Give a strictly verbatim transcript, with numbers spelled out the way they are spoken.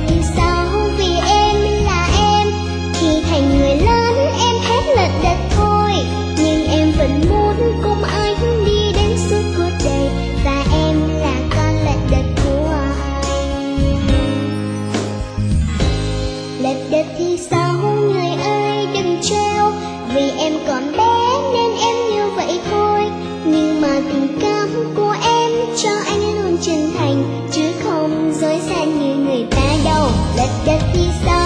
thì sao vì em là em. Khi thành người lớn em hết lệch đệch thôi, nhưng em vẫn muốn cùng anh đi đến suốt cuộc đời. Và em là con lệch đệch của anh. Lệch đệch thì sao người ơi đừng treo, vì em còn bé nên em như vậy thôi. Nhưng mà tình cảm của em cho anh luôn chân thành, chứ không dối gian như người ta đâu. Lệch đệch thì sao